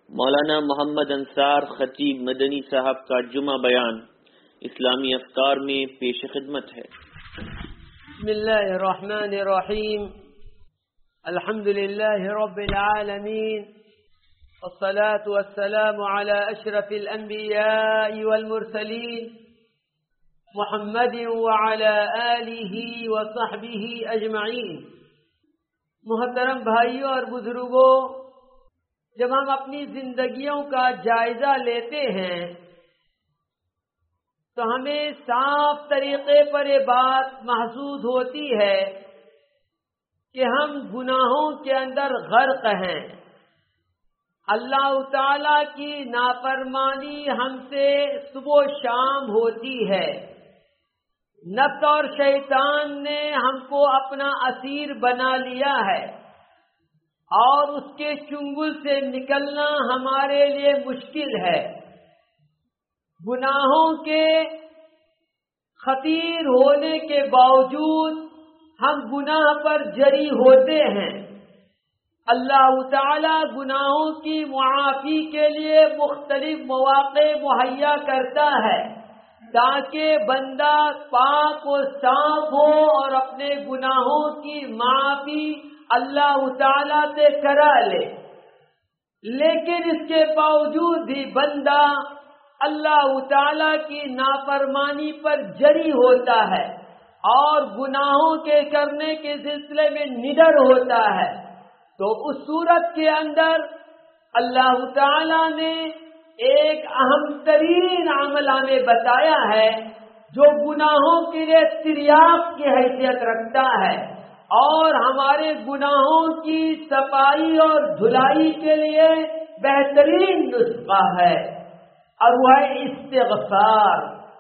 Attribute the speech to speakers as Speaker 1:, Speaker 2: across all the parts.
Speaker 1: مولانا محمد انصار خطیب مدنی صاحب کا جمعہ بیان اسلامی افکار میں پیش خدمت ہے۔
Speaker 2: بسم اللہ الرحمن الرحیم، الحمد للہ رب العالمین، والصلاة والسلام على اشرف الانبیاء والمرسلین محمد وعلى آلہ وصحبہ اجمعین۔ محترم بھائیوں اور بزرگوں، جب ہم اپنی زندگیوں کا جائزہ لیتے ہیں تو ہمیں صاف طریقے پر یہ بات محسوس ہوتی ہے کہ ہم گناہوں کے اندر غرق ہیں۔ اللہ تعالی کی نافرمانی ہم سے صبح و شام ہوتی ہے۔ نفس اور شیطان نے ہم کو اپنا اسیر بنا لیا ہے اور اس کے چنگل سے نکلنا ہمارے لیے مشکل ہے۔ گناہوں کے خطیر ہونے کے باوجود ہم گناہ پر جری ہوتے ہیں۔ اللہ تعالی گناہوں کی معافی کے لیے مختلف مواقع مہیا کرتا ہے تاکہ بندہ پاک و صاف ہو اور اپنے گناہوں کی معافی اللہ تعالی سے کرا لے۔ لیکن اس کے باوجود بھی بندہ اللہ تعالی کی نافرمانی پر جری ہوتا ہے اور گناہوں کے کرنے کے سلسلے میں نڈر ہوتا ہے۔ تو اس صورت کے اندر اللہ تعالی نے ایک اہم ترین عمل ہمیں بتایا ہے جو گناہوں کے لیے تریاق کی حیثیت رکھتا ہے اور ہمارے گناہوں کی صفائی اور دھلائی کے لیے بہترین نسخہ ہے، اور وہ ہے استغفار۔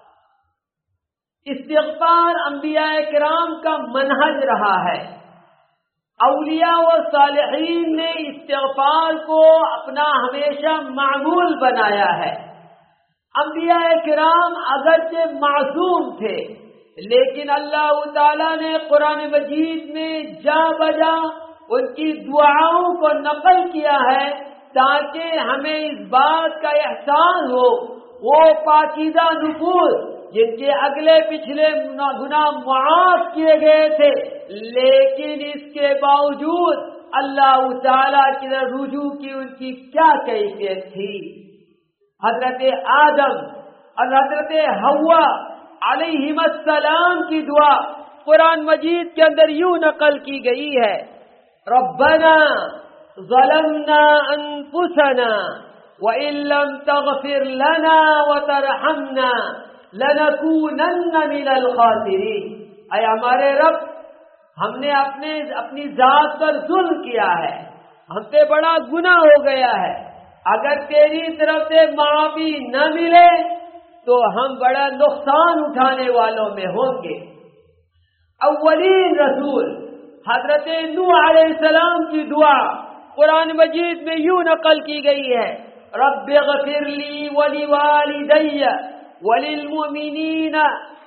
Speaker 2: استغفار انبیاء کرام کا منہج رہا ہے۔ اولیاء و صالحین نے استغفار کو اپنا ہمیشہ معمول بنایا ہے۔ انبیاء کرام اگرچہ معصوم تھے لیکن اللہ تعالیٰ نے قرآن مجید میں جا بجا ان کی دعاؤں کو نقل کیا ہے تاکہ ہمیں اس بات کا احساس ہو وہ پاکیزہ نفوس جن کے اگلے پچھلے گناہ معاف کیے گئے تھے لیکن اس کے باوجود اللہ تعالیٰ کی طرف رجوع کی ان کی کیا کیفیت تھی۔ حضرت آدم اور حضرت حوا علیہم السلام کی دعا قرآن مجید کے اندر یوں نقل کی گئی ہے، ربنا ظلمنا انفسنا وَإِن لَّمْ تَغْفِرْ لَنَا وَتَرْحَمْنَا لَنَكُونَنَّ مِنَ الْخَاسِرِينَ۔ اے ہمارے رب، ہم نے اپنی ذات پر ظلم کیا ہے، ہم سے بڑا گناہ ہو گیا ہے، اگر تیری طرف سے معافی نہ ملے تو ہم بڑا نقصان اٹھانے والوں میں ہوں گے۔ اولین رسول حضرت نوح علیہ السلام کی دعا قرآن مجید میں یوں نقل کی گئی ہے، رب اغفر لی ولوالدی وللمؤمنین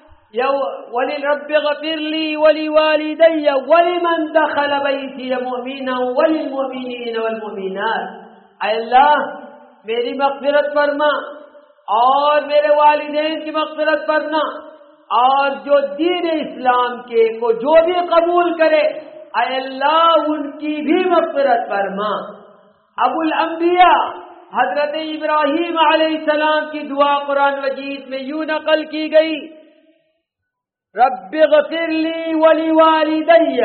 Speaker 2: رب اغفر لی ولوالدی ولمن دخل بیتی مؤمنا وللمؤمنین والمؤمنات۔ اے اللہ میری مغفرت فرما اور میرے والدین کی مغفرت فرما اور جو دین اسلام کے کو جو بھی قبول کرے اے اللہ ان کی بھی مغفرت فرما۔ ابو الانبیاء حضرت ابراہیم علیہ السلام کی دعا قرآن مجید میں یوں نقل کی گئی، رب اغفر لی ولوالدی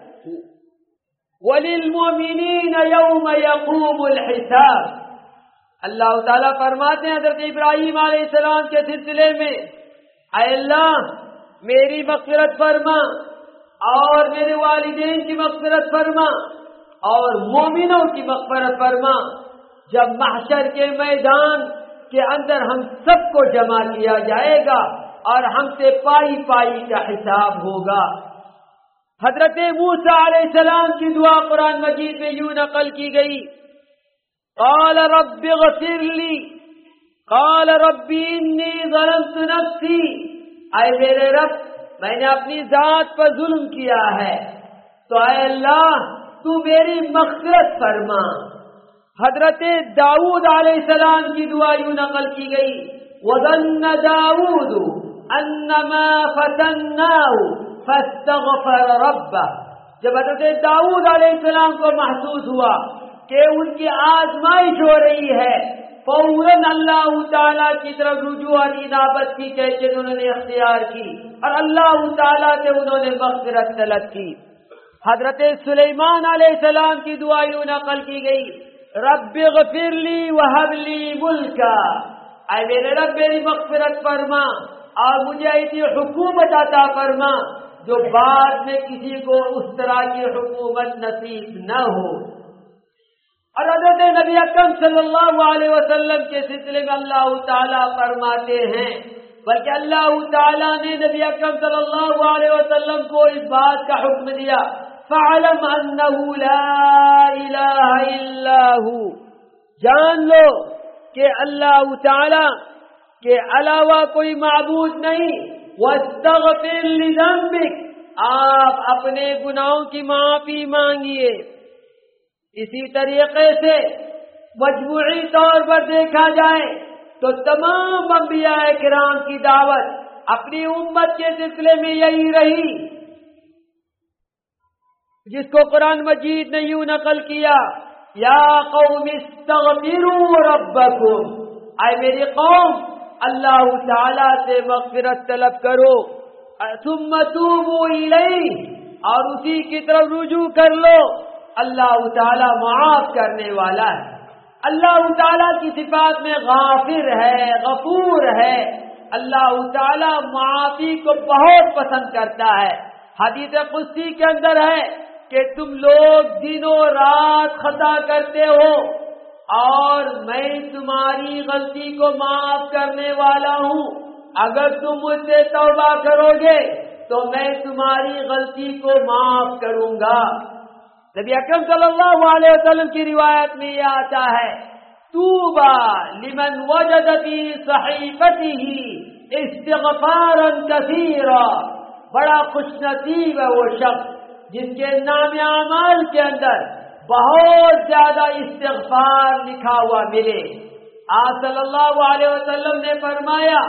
Speaker 2: وللمؤمنین یوم یقوم الحساب۔ اللہ تعالیٰ فرماتے ہیں حضرت ابراہیم علیہ السلام کے سلسلے میں، اے اللہ میری مغفرت فرما اور میرے والدین کی مغفرت فرما اور مومنوں کی مغفرت فرما جب محشر کے میدان کے اندر ہم سب کو جمع کیا جائے گا اور ہم سے پائی پائی کا حساب ہوگا۔ حضرت موسیٰ علیہ السلام کی دعا قرآن مجید میں یوں نقل کی گئی، قال رب اغفر لی قال رب انی ظلمت نفسی۔ اے میرے رب میں نے اپنی ذات پر ظلم کیا ہے تو اے اللہ تو میری مغفرت فرما۔ حضرت داؤد علیہ السلام کی دعا یوں نقل کی گئی، وَظَنَّ دَاؤُدُ أَنَّمَا فَتَنَّاهُ فَاسْتَغْفَرَ رَبَّهُ۔ جب حضرت داؤد علیہ السلام کو محسوس ہوا کہ ان کی آزمائش ہو رہی ہے، فوراً اللہ تعالیٰ کی طرف رجوع اور انابت کی کیفیت انہوں نے اختیار کی اور اللہ تعالیٰ سے انہوں نے مغفرت طلب کی۔ حضرت سلیمان علیہ السلام کی دعا یوں نقل کی گئی، رب اغفر لی وہب لی ملکا، اے میرے رب میری مغفرت فرما اور مجھے ایسی حکومت عطا فرما جو بعد میں کسی کو اس طرح کی حکومت نصیب نہ ہو۔ اور حضرت نبی اکرم صلی اللہ علیہ وسلم کے سلسلے میں اللہ تعالیٰ فرماتے ہیں، بلکہ اللہ تعالیٰ نے نبی اکرم صلی اللہ علیہ وسلم کو اس بات کا حکم دیا، فَعْلَمْ أَنَّهُ لَا إِلَهَ إِلَّا هُوَ، جان لو کہ اللہ تعالیٰ کے علاوہ کوئی معبود نہیں، وَاسْتَغْفِرْ لِذَنبِكَ، آپ اپنے گناہوں کی معافی مانگیے۔ اسی طریقے سے مجموعی طور پر دیکھا جائے تو تمام انبیاء کرام کی دعوت اپنی امت کے سلسلے میں یہی رہی، جس کو قرآن مجید نے یوں نقل کیا، یا قوم استغفروا ربکم، اے میری قوم اللہ تعالیٰ سے مغفرت طلب کرو، ثم توبوا الیہ، اور اسی کی طرف رجوع کر لو، اللہ تعالیٰ معاف کرنے والا ہے۔ اللہ تعالیٰ کی صفات میں غافر ہے، غفور ہے، اللہ تعالیٰ معافی کو بہت پسند کرتا ہے۔ حدیث قدسی کے اندر ہے کہ تم لوگ دنوں رات خطا کرتے ہو اور میں تمہاری غلطی کو معاف کرنے والا ہوں، اگر تم مجھ سے توبہ کرو گے تو میں تمہاری غلطی کو معاف کروں گا۔ نبی اکرم صلی اللہ علیہ وسلم کی روایت میں یہ آتا ہے، طوبی لمن وجد فی صحیفته استغفارا کثیرا، بڑا خوش نصیب ہے وہ شخص جس کے نام اعمال کے اندر بہت زیادہ استغفار لکھا ہوا ملے۔ آپ صلی اللہ علیہ وسلم نے فرمایا،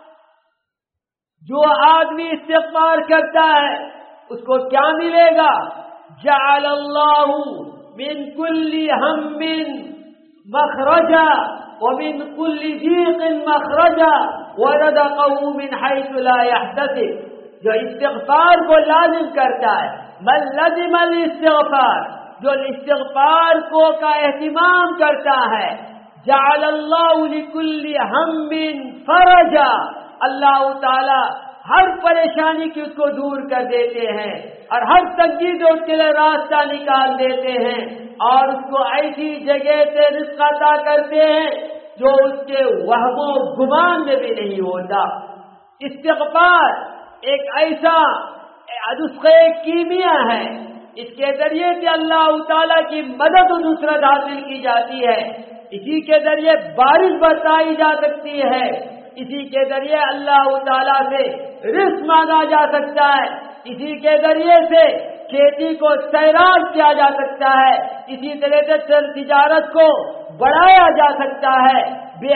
Speaker 2: جو آدمی استغفار کرتا ہے اس کو کیا ملے گا؟ جعل اللہ من کل ہم مخرجا ومن کل ضیق مخرجا ورزقہ من حیث لا یحتسب، جو استغفار کو لازم کرتا ہے، من لزم الاستغفار، جو استغفار کو کا اہتمام کرتا ہے، جعل اللہ لکل ہم فرجا، اللہ تعالی ہر پریشانی کی اس کو دور کر دیتے ہیں اور ہر تنگی سے اس کے لیے راستہ نکال دیتے ہیں اور اس کو ایسی جگہ سے رزق عطا کرتے ہیں جو اس کے وہم و گمان میں بھی نہیں ہوتا۔ استغفار ایک ایسا نسخہ کیمیا ہے، اس کے ذریعے سے اللہ تعالیٰ کی مدد و نصرت حاصل کی جاتی ہے، اسی کے ذریعے بارش برسائی جا سکتی ہے، اسی کے ذریعے اللہ تعالیٰ سے رزق مانگا جا سکتا ہے، اسی کے ذریعے سے کھیتی کو سیراب کیا جا سکتا ہے، اسی طرح سے تجارت کو بڑھایا جا سکتا ہے، بے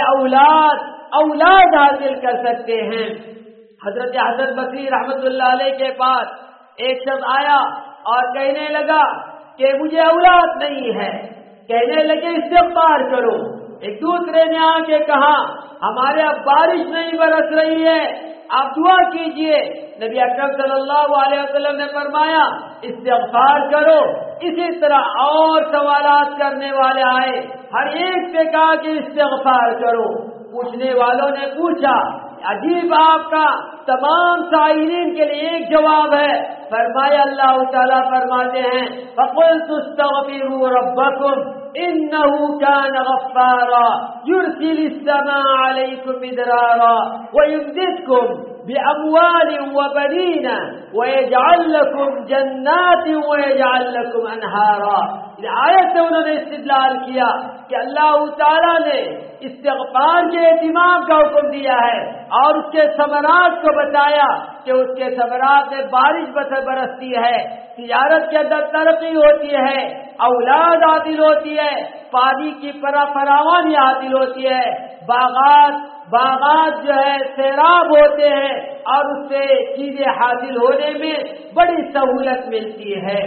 Speaker 2: اولاد حاصل کر سکتے ہیں۔ حضرت حسن بصری رحمت اللہ علیہ کے پاس ایک شخص آیا اور کہنے لگا کہ مجھے اولاد نہیں ہے، کہنے لگے استغفار کرو۔ ایک دوسرے نے آ کے کہا ہمارے اب بارش نہیں برس رہی ہے، آپ دعا کیجئے۔ نبی اکرم صلی اللہ علیہ وسلم نے فرمایا استغفار کرو۔ اسی طرح اور سوالات کرنے والے آئے، ہر ایک سے کہا کہ استغفار کرو۔ پوچھنے والوں نے پوچھا، عجیب آپ کا تمام سائلین کے لیے ایک جواب ہے، فرمایا اللہ تعالیٰ فرماتے ہیں فَقُلْتُ اسْتَغْفِرُوا رَبَّكُمْ إِنَّهُ كَانَ غَفَّارًا يُرْسِلِ السَّمَاءَ عَلَيْكُمْ مِدْرَارًا وَيُمْدِدْكُمْ بِأَمْوَالٍ وَبَنِينَ وَيَجْعَلْ لَكُمْ جَنَّاتٍ وَيَجْعَلْ لَكُمْ أَنْهَارًا۔ آیت سے انہوں نے استدلال کیا کہ اللہ تعالیٰ نے استغفار کے اہتمام کا حکم دیا ہے اور اس کے ثمرات کو بتایا کہ اس کے ثمرات میں بارش برستی ہے، تجارت کے اندر ترقی ہوتی ہے، اولاد حاصل ہوتی ہے، پانی کی فراوانی حاصل ہوتی ہے، باغات جو ہے سیراب ہوتے ہیں اور اس سے چیزیں حاصل ہونے میں بڑی سہولت ملتی ہے۔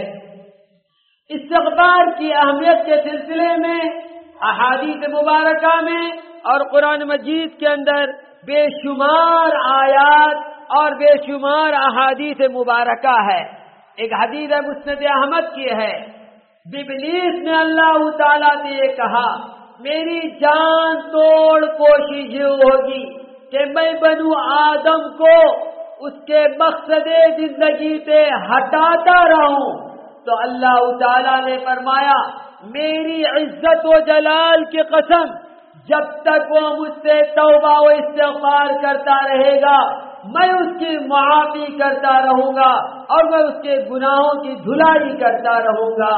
Speaker 2: استغفار کی اہمیت کے سلسلے میں احادیث مبارکہ میں اور قرآن مجید کے اندر بے شمار آیات اور بے شمار احادیث مبارکہ ہے۔ ایک حدیث مسند احمد کی ہے، ابلیس نے اللہ تعالیٰ سے یہ کہا میری جان توڑ کوشش ہوگی کہ میں بنو آدم کو اس کے مقصد زندگی سے ہٹاتا رہوں، تو اللہ تعالیٰ نے فرمایا میری عزت و جلال کی قسم جب تک وہ مجھ سے توبہ و استغفار کرتا رہے گا میں اس کی معافی کرتا رہوں گا اور میں اس کے گناہوں کی دھلائی کرتا رہوں گا۔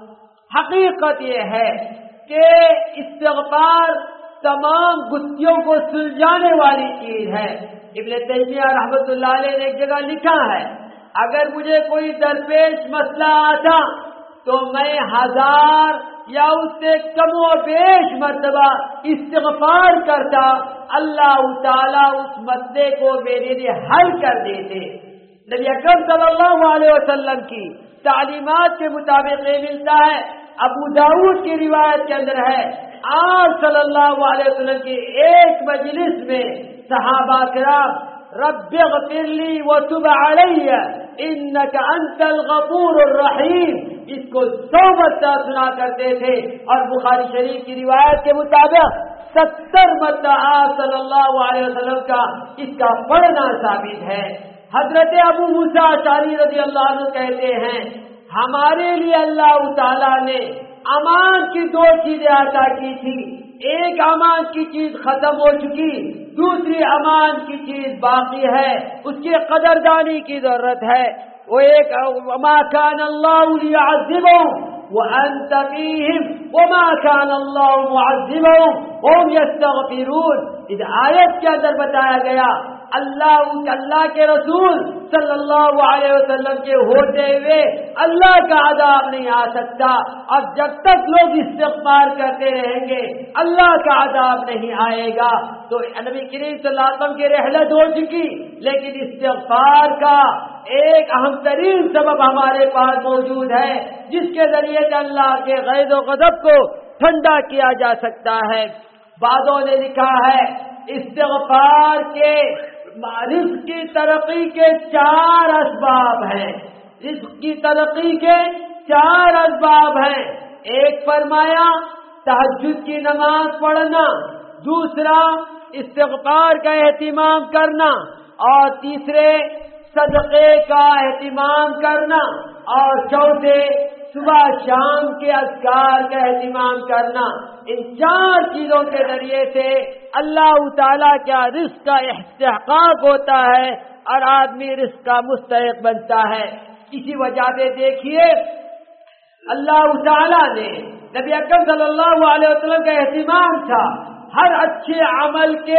Speaker 2: حقیقت یہ ہے کہ استغفار تمام گتھیوں کو سلجھانے والی چیز ہے۔ ابن تیمیہ رحمۃ اللہ علیہ نے ایک جگہ لکھا ہے اگر مجھے کوئی درپیش مسئلہ آتا تو میں 1000 یا اس سے کم و بیش مرتبہ استغفار کرتا، اللہ تعالیٰ اس مسئلے کو میرے لیے حل کر دیتے۔ نبی اکرم صلی اللہ علیہ وسلم کی تعلیمات کے مطابق یہ ملتا ہے، ابو داؤد کی روایت کے اندر ہے آپ صلی اللہ علیہ وسلم کی ایک مجلس میں صحابہ کرام رب اغفر لی وتب علی انک انت الغفور الرحیم اس کو 100 مرتبہ سنا کرتے تھے، اور بخاری شریف کی روایت کے مطابق 70 مرتبہ آپ صلی اللہ علیہ وسلم کا اس کا پڑھنا ثابت ہے۔ حضرت ابو موسیٰ اشعری رضی اللہ عنہ کہتے ہیں ہمارے لیے اللہ تعالیٰ نے امان کی 2 چیزیں عطا کی تھی، ایک امان کی چیز ختم ہو چکی، دوسری امان کی چیز باقی ہے، اس کی قدردانی کی ضرورت ہے۔ وہ ایک وما كان الله ليعذبهم وانت فيهم وما كان الله معذبهم وهم يستغفرون، اس آیت کے اندر بتایا گیا اللہ کے رسول صلی اللہ علیہ وسلم کے ہوتے ہوئے اللہ کا عذاب نہیں آ سکتا، اور جب تک لوگ استغفار کرتے رہیں گے اللہ کا عذاب نہیں آئے گا۔ تو نبی کریم صلی اللہ علیہ وسلم کی رحلت ہو چکی، لیکن استغفار کا ایک اہم ترین سبب ہمارے پاس موجود ہے جس کے ذریعے سے اللہ کے غیظ و غضب کو ٹھنڈا کیا جا سکتا ہے۔ بعضوں نے لکھا ہے استغفار کے رزق کی ترقی کے 4 اسباب ہیں، رزق کی ترقی کے 4 اسباب ہیں۔ ایک فرمایا تہجد کی نماز پڑھنا، دوسرا استغفار کا اہتمام کرنا، اور تیسرے صدقے کا اہتمام کرنا، اور چوتھے صبح شام کے اذکار کا اہتمام کرنا۔ ان 4 چیزوں کے ذریعے سے اللہ تعالیٰ کا رزق کا استحقاق ہوتا ہے اور آدمی رزق کا مستحق بنتا ہے۔ اسی وجہ سے دیکھیے اللہ تعالیٰ نے نبی اکرم صلی اللہ علیہ وسلم کا اہتمام تھا ہر اچھے عمل کے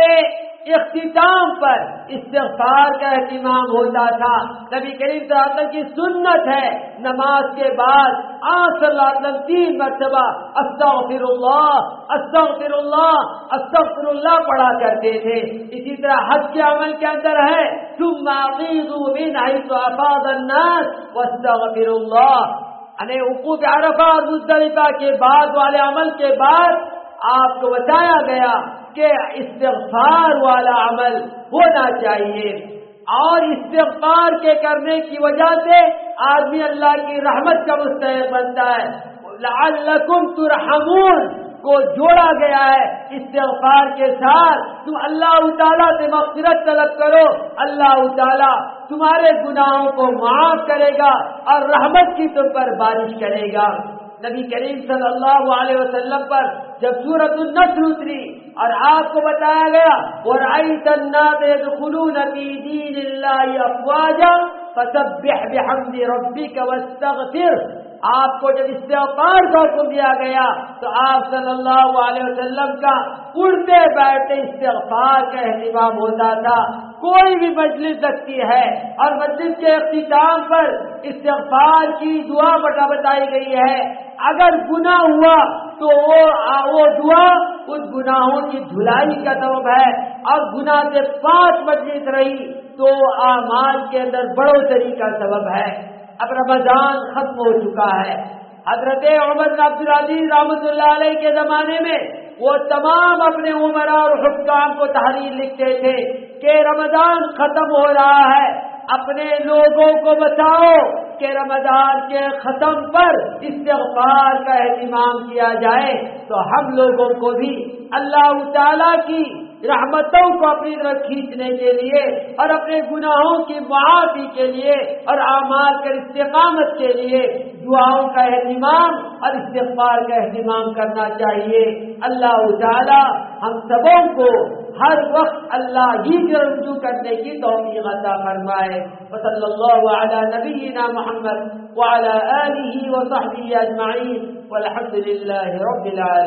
Speaker 2: اختتام پر استغفار کا اہتمام ہوتا تھا۔ نبی کریم صلی اللہ علیہ وسلم کی سنت ہے نماز کے بعد آپ صلی اللہ علیہ وسلم 3 مرتبہ استغفر اللہ استغفر اللہ استغفر اللہ پڑھا کرتے تھے۔ اسی طرح حج کے عمل کے اندر ہے ثم افیضوا من حیث افاض الناس واستغفر اللہ، یعنی وقوف عرفہ اور مزدلفہ کے بعد والے عمل کے بعد آپ کو بتایا گیا کہ استغفار والا عمل ہونا چاہیے، اور استغفار کے کرنے کی وجہ سے آدمی اللہ کی رحمت کا مستحق بنتا ہے۔ لعلکم ترحمون کو جوڑا گیا ہے استغفار کے ساتھ، تم اللہ تعالیٰ سے مغفرت طلب کرو، اللہ تعالیٰ تمہارے گناہوں کو معاف کرے گا اور رحمت کی تم پر بارش کرے گا۔ نبی کریم صلی اللہ علیہ وسلم پر جب سورۃ النصر اتری اور آپ کو بتایا گیا وَرَأَيْتَ النَّاسَ يَدْخُلُونَ فِي دِينِ اللَّهِ أَفْوَاجًا فَسَبِّحْ بِحَمْدِ رَبِّكَ وَاسْتَغْفِرْ، آپ کو جب استغفار کا حکم دیا گیا تو آپ صلی اللہ علیہ وسلم کا اڑتے بیٹھتے استغفار کا اہتمام ہوتا تھا. کوئی بھی مجلس لگتی ہے اور مجلس کے اختتام پر استغفار کی دعا بتائی گئی ہے. اگر گناہ ہوا تو وہ دعا اس گناہوں کی دھلائی کا سبب ہے، اور گناہ سے پاک مجلس رہی تو اعمال کے اندر بڑھوتری کا سبب ہے. اب رمضان ختم ہو چکا ہے. حضرت عمر بن عبد العزیز رحمۃ اللہ علیہ کے زمانے میں وہ تمام اپنے عمراء اور حکام کو تحریر لکھتے تھے کہ رمضان ختم ہو رہا ہے، اپنے لوگوں کو بتاؤ کہ رمضان کے ختم پر استغفار کا اہتمام کیا جائے. تو ہم لوگوں کو بھی اللہ تعالیٰ کی رحمتوں کو اپنی طرف کھینچنے کے لیے اور اپنے گناہوں کی معافی کے لیے اور اعمال کے استقامت کے لیے دعاؤں کا اہتمام اور استغفار کا اہتمام کرنا چاہیے. اللہ تعالی ہم سبوں کو ہر وقت اللہ ہی کی رجوع کرنے کی توفیق عطا فرمائے. وصلی اللہ علی نبینا محمد وعلی آلہ وصحبہ اجمعین والحمد للہ رب العالمین.